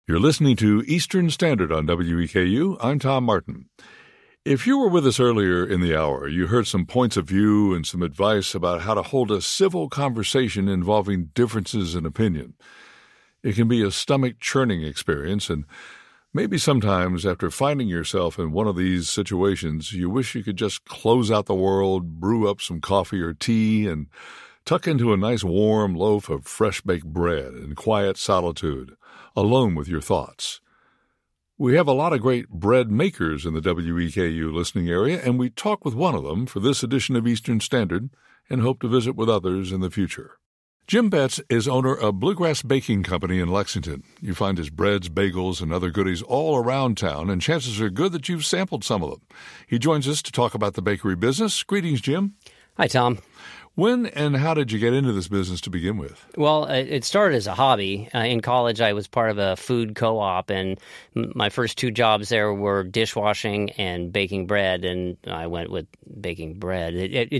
You're listening to Eastern Standard on WEKU. I'm Tom Martin. If you were with us earlier in the hour, you heard some points of view and some advice about how to hold a civil conversation involving differences in opinion. It can be a stomach-churning experience, and maybe sometimes after finding yourself in one of these situations, you wish you could just close out the world, brew up some coffee or tea, and tuck into a nice warm loaf of fresh-baked bread in quiet solitude, alone with your thoughts. We have a lot of great bread makers in the WEKU listening area, and we talk with one of them for this edition of Eastern Standard and hope to visit with others in the future. Jim Betts is owner of Bluegrass Baking Company in Lexington. You find his breads, bagels, and other goodies all around town, and chances are good that you've sampled some of them. He joins us to talk about the bakery business. Greetings, Jim. Hi, Tom. When and how did you get into this business to begin with? Well, it started as a hobby. In college, I was part of a food co-op, and my first two jobs there were dishwashing and baking bread, and I went with baking bread.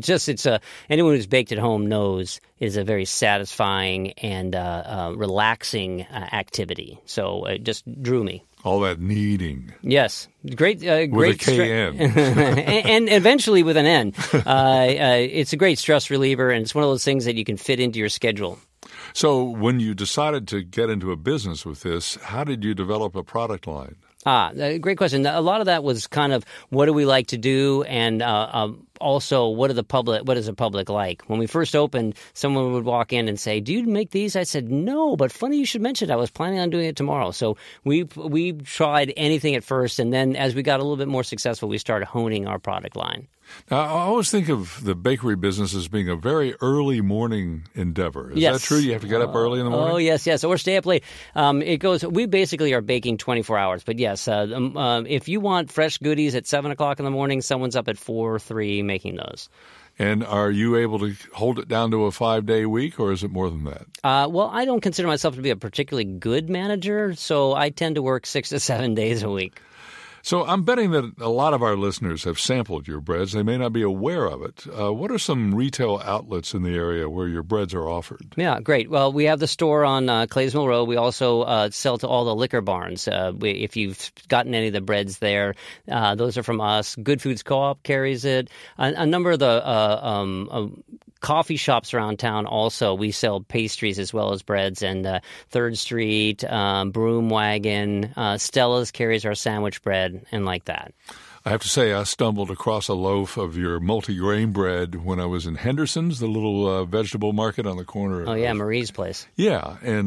Anyone who's baked at home knows is a very satisfying and relaxing activity. So it just drew me. All that kneading. Yes. Great. With a K-N. and eventually with an N. It's a great stress reliever, and it's one of those things that you can fit into your schedule. So when you decided to get into a business with this, how did you develop a product line? Great question. A lot of that was kind of what do we like to do, and also what is the public like? When we first opened, someone would walk in and say, "Do you make these?" I said, "No, but funny you should mention it. I was planning on doing it tomorrow." So we tried anything at first, and then as we got a little bit more successful, we started honing our product line. Now, I always think of the bakery business as being a very early morning endeavor. Is that true? You have to get up early in the morning? Oh, yes. Or stay up late. We basically are baking 24 hours. But yes, if you want fresh goodies at 7 o'clock in the morning, someone's up at 4 or 3 making those. And are you able to hold it down to a 5-day week, or is it more than that? Well, I don't consider myself to be a particularly good manager, so I tend to work 6 to 7 days a week. So I'm betting that a lot of our listeners have sampled your breads. They may not be aware of it. What are some retail outlets in the area where your breads are offered? Yeah, great. Well, we have the store on Claysville Road. We also sell to all the liquor barns. If you've gotten any of the breads there, those are from us. Good Foods Co-op carries it. A number of the coffee shops around town also, we sell pastries as well as breads, and 3rd Street, Broom Wagon, Stella's carries our sandwich bread, and like that. I have to say, I stumbled across a loaf of your multi-grain bread when I was in Henderson's, the little vegetable market on the corner. Oh, yeah, Marie's place. Yeah, and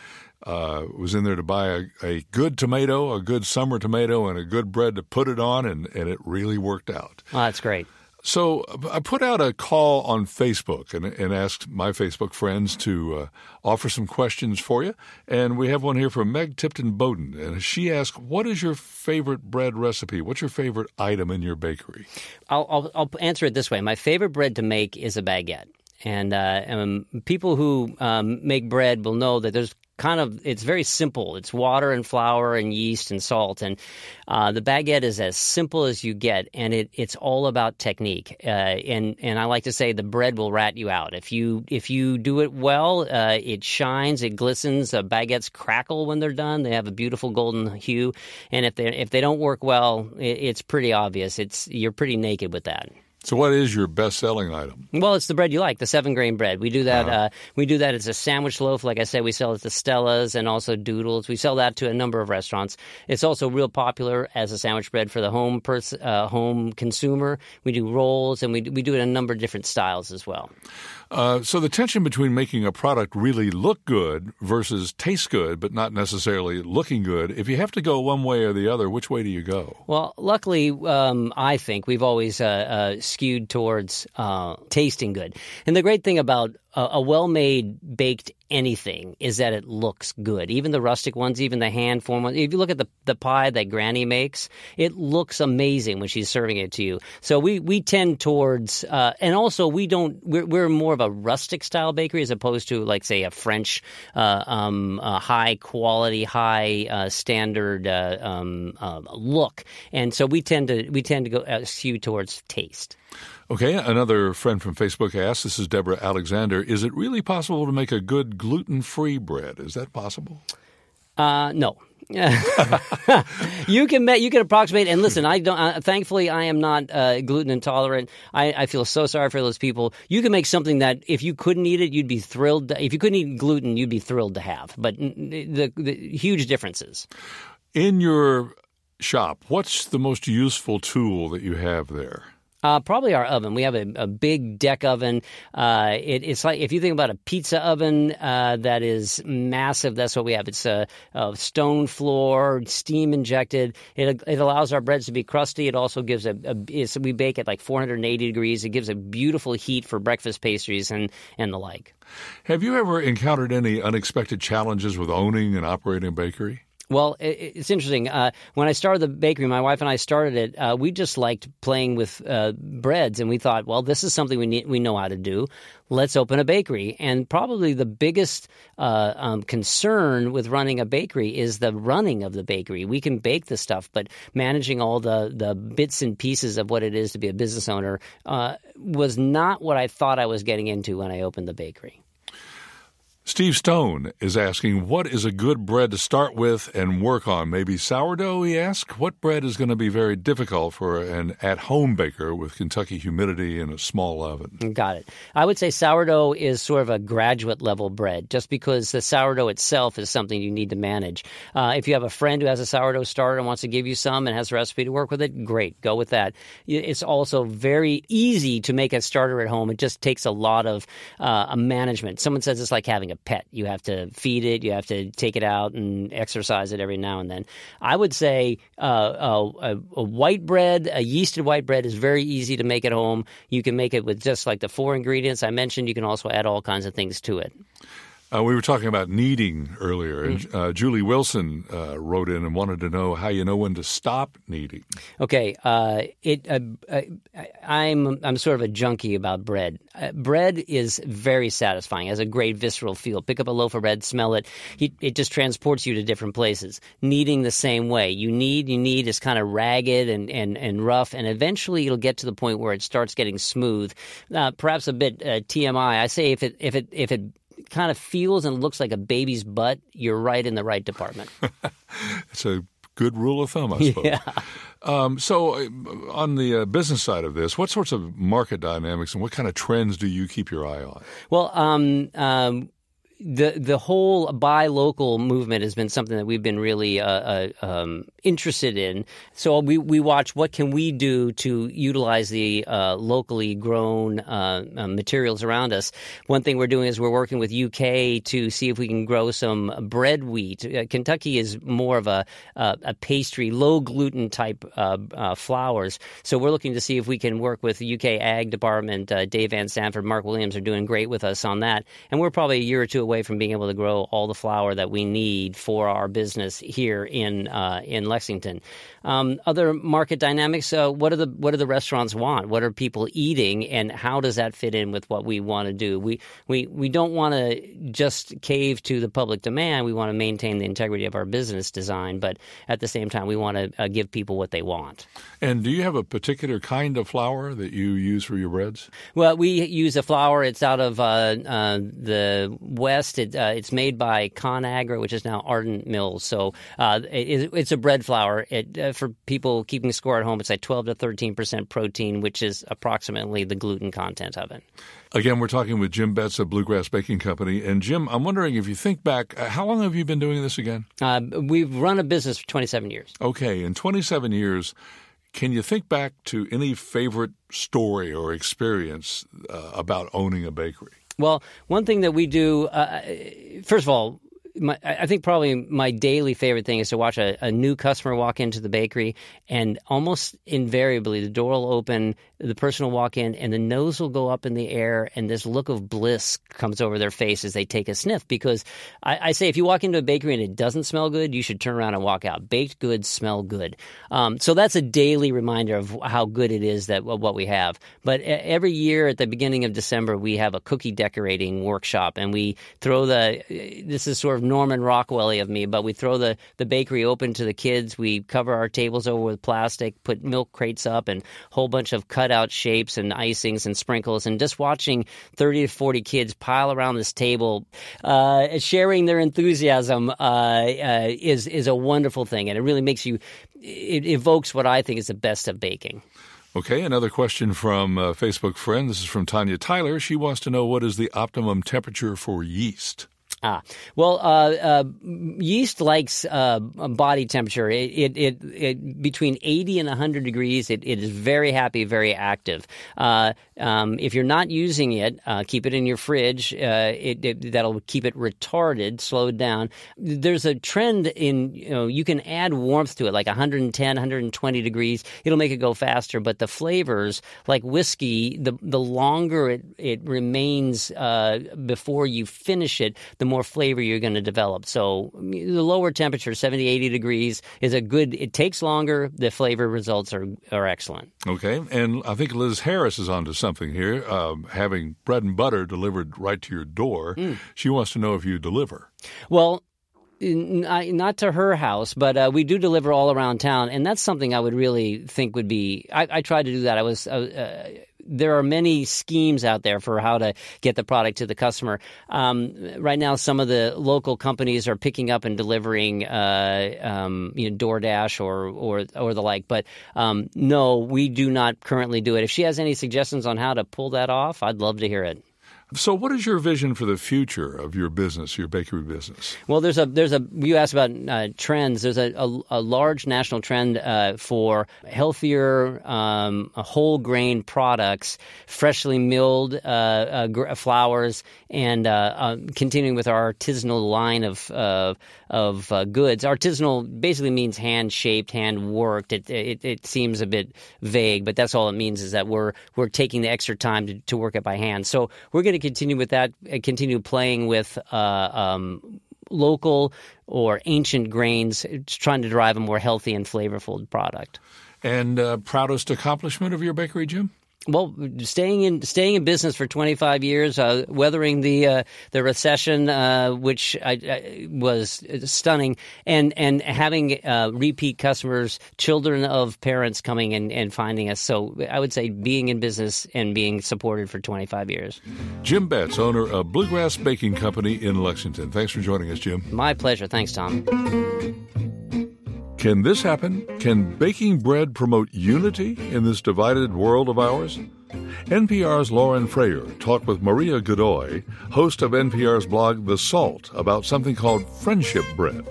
was in there to buy a good tomato, a good summer tomato, and a good bread to put it on, and it really worked out. Oh, that's great. So I put out a call on Facebook and asked my Facebook friends to offer some questions for you. And we have one here from Meg Tipton Bowden. And she asked, what is your favorite bread recipe? What's your favorite item in your bakery? I'll answer it this way. My favorite bread to make is a baguette. And people who make bread will know that it's very simple. It's water and flour and yeast and salt. And the baguette is as simple as you get, and it's all about technique. And I like to say the bread will rat you out. If you do it well, it shines, it glistens. Baguettes crackle when they're done. They have a beautiful golden hue. And if they don't work well, it's pretty obvious. You're pretty naked with that. So what is your best-selling item? Well, it's the bread you like, the 7-grain bread. We do that. We do that as a sandwich loaf. Like I said, we sell it to Stella's and also Doodles. We sell that to a number of restaurants. It's also real popular as a sandwich bread for the home consumer. We do rolls, and we do it in a number of different styles as well. So the tension between making a product really look good versus taste good, but not necessarily looking good, if you have to go one way or the other, which way do you go? Well, luckily, I think we've always skewed towards tasting good. And the great thing about a well-made baked anything is that it looks good. Even the rustic ones, even the hand-formed ones. If you look at the pie that Granny makes, it looks amazing when she's serving it to you. So we tend towards, and also we're more of a rustic style bakery as opposed to, like, say, a French high quality, high standard look. And so we tend to go skew towards taste. Okay, another friend from Facebook asked, this is Deborah Alexander, is it really possible to make a good gluten-free bread? Is that possible? No. You can approximate. And listen, I don't. Thankfully, I am not gluten intolerant. I feel so sorry for those people. You can make something that if you couldn't eat it, you'd be thrilled. If you couldn't eat gluten, you'd be thrilled to have. But the huge differences. In your shop, what's the most useful tool that you have there? Probably our oven. We have a big deck oven. It's like if you think about a pizza oven that is massive, that's what we have. It's a stone floor, steam injected. It allows our breads to be crusty. It also gives we bake at like 480 degrees. It gives a beautiful heat for breakfast pastries and the like. Have you ever encountered any unexpected challenges with owning and operating a bakery? Well, it's interesting. When I started the bakery, my wife and I started it. We just liked playing with breads, and we thought, well, this is something we know how to do. Let's open a bakery. And probably the biggest concern with running a bakery is the running of the bakery. We can bake the stuff, but managing all the bits and pieces of what it is to be a business owner was not what I thought I was getting into when I opened the bakery. Steve Stone is asking, what is a good bread to start with and work on? Maybe sourdough, he asks. What bread is going to be very difficult for an at-home baker with Kentucky humidity and a small oven? Got it. I would say sourdough is sort of a graduate-level bread, just because the sourdough itself is something you need to manage. If you have a friend who has a sourdough starter and wants to give you some and has a recipe to work with it, great, go with that. It's also very easy to make a starter at home. It just takes a lot of management. Someone says it's like having a pet. You have to feed it. You have to take it out and exercise it every now and then. I would say a white bread, a yeasted white bread is very easy to make at home. You can make it with just like the 4 ingredients I mentioned. You can also add all kinds of things to it. We were talking about kneading earlier, and Julie Wilson wrote in and wanted to know how you know when to stop kneading. Okay, I'm sort of a junkie about bread. Bread is very satisfying, has a great visceral feel. Pick up a loaf of bread, smell it. It just transports you to different places. Kneading the same way. You knead is kind of ragged and rough, and eventually it'll get to the point where it starts getting smooth. Perhaps a bit TMI. I say if it kind of feels and looks like a baby's butt, you're right in the right department. It's a good rule of thumb, I suppose. Yeah. So on the business side of this, what sorts of market dynamics and what kind of trends do you keep your eye on? Well, the whole buy local movement has been something that we've been really interested in. So we watch what can we do to utilize the locally grown materials around us. One thing we're doing is we're working with UK to see if we can grow some bread wheat. Kentucky is more of a pastry, low gluten type flours. So we're looking to see if we can work with the UK Ag Department. Dave Van Sanford, Mark Williams are doing great with us on that. And we're probably a year or two away from being able to grow all the flour that we need for our business here in Lexington. Other market dynamics. What do the restaurants want? What are people eating, and how does that fit in with what we want to do? We don't want to just cave to the public demand. We want to maintain the integrity of our business design, but at the same time, we want to give people what they want. And do you have a particular kind of flour that you use for your breads? Well, we use a flour. It's out of the West. It's made by ConAgra, which is now Ardent Mills. So it's a bread flour. For people keeping score at home, it's like 12 to 13% protein, which is approximately the gluten content of it. Again, we're talking with Jim Betts of Bluegrass Baking Company. And Jim, I'm wondering if you think back, how long have you been doing this again? We've run a business for 27 years. Okay, in 27 years, can you think back to any favorite story or experience about owning a bakery? Well, one thing that we do, first of all, I think probably my daily favorite thing is to watch a new customer walk into the bakery, and almost invariably the door will open, the person will walk in, and the nose will go up in the air, and this look of bliss comes over their face as they take a sniff. Because I say if you walk into a bakery and it doesn't smell good, you should turn around and walk out. Baked goods smell good. So that's a daily reminder of how good it is that what we have. But every year at the beginning of December, we have a cookie decorating workshop, and we throw this is sort of of Norman Rockwell-y of me, but we throw the bakery open to the kids. We cover our tables over with plastic, put milk crates up, and a whole bunch of cutout shapes and icings and sprinkles. And just watching 30 to 40 kids pile around this table, sharing their enthusiasm is a wonderful thing. And it really makes you – it evokes what I think is the best of baking. Okay, another question from a Facebook friend. This is from Tanya Tyler. She wants to know, what is the optimum temperature for yeast? Yeast likes body temperature. It between 80 and 100 degrees. It is very happy, very active. If you're not using it, keep it in your fridge. That'll keep it retarded, slowed down. There's a trend in, you can add warmth to it, like 110, 120 degrees. It'll make it go faster. But the flavors, like whiskey, the longer it remains before you finish it, the more flavor you're going to develop. So the lower temperature, 70, 80 degrees, is a good – it takes longer. The flavor results are excellent. Okay. And I think Liz Harris is onto something here, having bread and butter delivered right to your door. She wants to know if you deliver. Well, not to her house, but we do deliver all around town, and that's something I would really think would be – I tried to do that. There are many schemes out there for how to get the product to the customer. Right now, some of the local companies are picking up and delivering, DoorDash or the like. But no, we do not currently do it. If she has any suggestions on how to pull that off, I'd love to hear it. So what is your vision for the future of your business, your bakery business? Well, you asked about trends. There's a large national trend for healthier whole grain products, freshly milled flours, and continuing with our artisanal line of goods. Artisanal basically means hand-shaped, hand-worked. It seems a bit vague, but that's all it means, is that we're taking the extra time to work it by hand. So we're going to continue with that, continue playing with local or ancient grains, trying to drive a more healthy and flavorful product. And proudest accomplishment of your bakery, Jim? Well, staying in business for 25 years, weathering the recession, which was stunning, and having repeat customers, children of parents coming and finding us. So I would say being in business and being supported for 25 years. Jim Betts, owner of Bluegrass Baking Company in Lexington. Thanks for joining us, Jim. My pleasure. Thanks, Tom. Can this happen? Can baking bread promote unity in this divided world of ours? NPR's Lauren Frayer talked with Maria Godoy, host of NPR's blog The Salt, about something called friendship bread.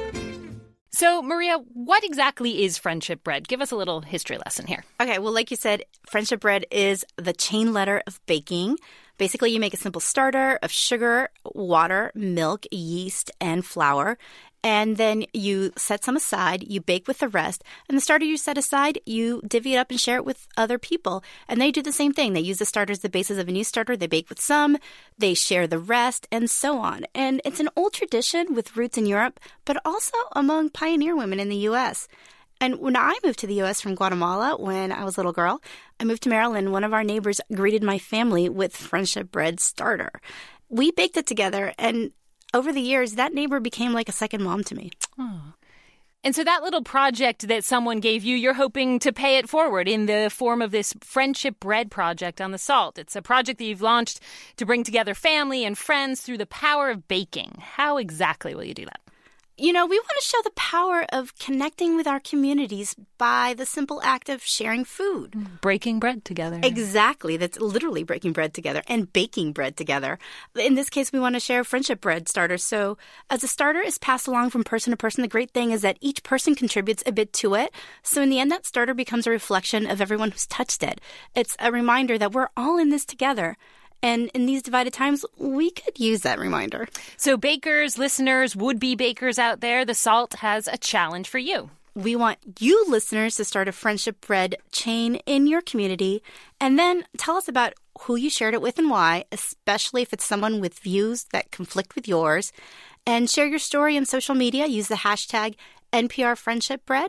So, Maria, what exactly is friendship bread? Give us a little history lesson here. Okay, well, like you said, friendship bread is the chain letter of baking. Basically, you make a simple starter of sugar, water, milk, yeast, and flour. And then you set some aside, you bake with the rest, and the starter you set aside, you divvy it up and share it with other people. And they do the same thing. They use the starter as the basis of a new starter. They bake with some, they share the rest, and so on. And it's an old tradition with roots in Europe, but also among pioneer women in the U.S. And when I moved to the U.S. from Guatemala when I was a little girl, I moved to Maryland. One of our neighbors greeted my family with friendship bread starter. We baked it together, and over the years, that neighbor became like a second mom to me. Oh. And so that little project that someone gave you, you're hoping to pay it forward in the form of this Friendship Bread Project on the Salt. It's a project that you've launched to bring together family and friends through the power of baking. How exactly will you do that? You know, we want to show the power of connecting with our communities by the simple act of sharing food. Breaking bread together. Exactly. That's literally breaking bread together and baking bread together. In this case, we want to share friendship bread starters. So as a starter is passed along from person to person, the great thing is that each person contributes a bit to it. So in the end, that starter becomes a reflection of everyone who's touched it. It's a reminder that we're all in this together. And in these divided times, we could use that reminder. So bakers, listeners, would-be bakers out there, The Salt has a challenge for you. We want you listeners to start a friendship bread chain in your community, and then tell us about who you shared it with and why, especially if it's someone with views that conflict with yours. And share your story on social media. Use the hashtag NPR Friendship Bread.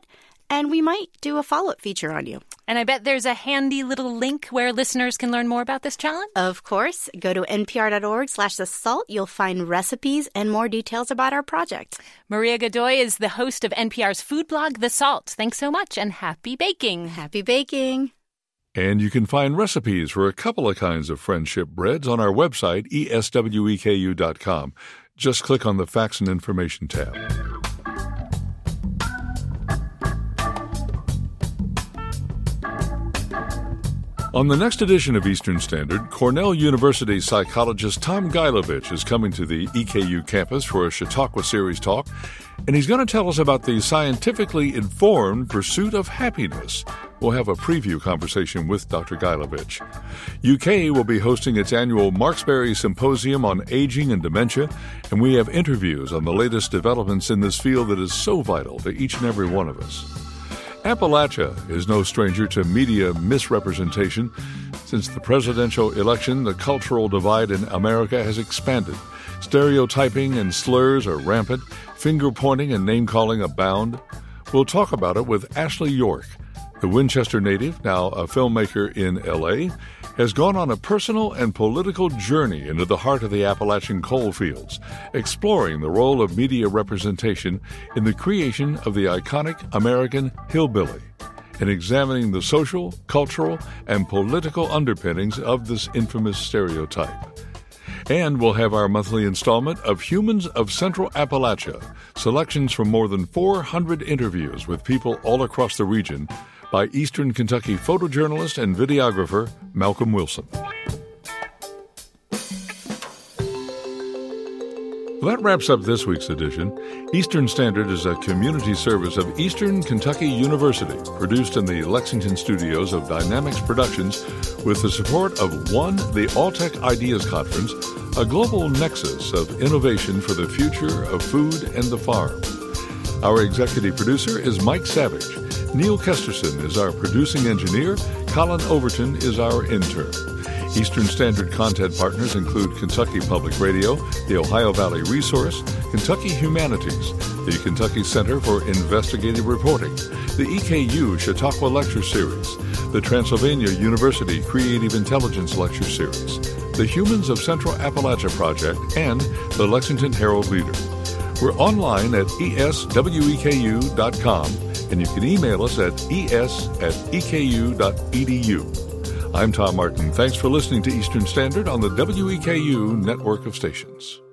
and we might do a follow-up feature on you. And I bet there's a handy little link where listeners can learn more about this challenge. Of course. Go to npr.org/The Salt. You'll find recipes and more details about our project. Maria Godoy is the host of NPR's food blog, The Salt. Thanks so much, and happy baking. Happy baking. And you can find recipes for a couple of kinds of friendship breads on our website, esweku.com. Just click on the Facts and Information tab. On the next edition of Eastern Standard, Cornell University psychologist Tom Gilovich is coming to the EKU campus for a Chautauqua Series talk, and he's going to tell us about the scientifically informed pursuit of happiness. We'll have a preview conversation with Dr. Gilovich. UK will be hosting its annual Marksbury Symposium on Aging and Dementia, and we have interviews on the latest developments in this field that is so vital to each and every one of us. Appalachia is no stranger to media misrepresentation. Since the presidential election, the cultural divide in America has expanded. Stereotyping and slurs are rampant. Finger-pointing and name-calling abound. We'll talk about it with Ashley York. The Winchester native, now a filmmaker in L.A., has gone on a personal and political journey into the heart of the Appalachian coal fields, exploring the role of media representation in the creation of the iconic American hillbilly, and examining the social, cultural, and political underpinnings of this infamous stereotype. And we'll have our monthly installment of Humans of Central Appalachia, selections from more than 400 interviews with people all across the region by Eastern Kentucky photojournalist and videographer Malcolm Wilson. Well, that wraps up this week's edition. Eastern Standard is a community service of Eastern Kentucky University, produced in the Lexington studios of Dynamics Productions with the support of ONE, the Alltech Ideas Conference, a global nexus of innovation for the future of food and the farm. Our executive producer is Mike Savage. Neil Kesterson is our producing engineer. Colin Overton is our intern. Eastern Standard content partners include Kentucky Public Radio, the Ohio Valley Resource, Kentucky Humanities, the Kentucky Center for Investigative Reporting, the EKU Chautauqua Lecture Series, the Transylvania University Creative Intelligence Lecture Series, the Humans of Central Appalachia Project, and the Lexington Herald Leader. We're online at esweku.com, and you can email us at es@eku.edu. I'm Tom Martin. Thanks for listening to Eastern Standard on the WEKU network of stations.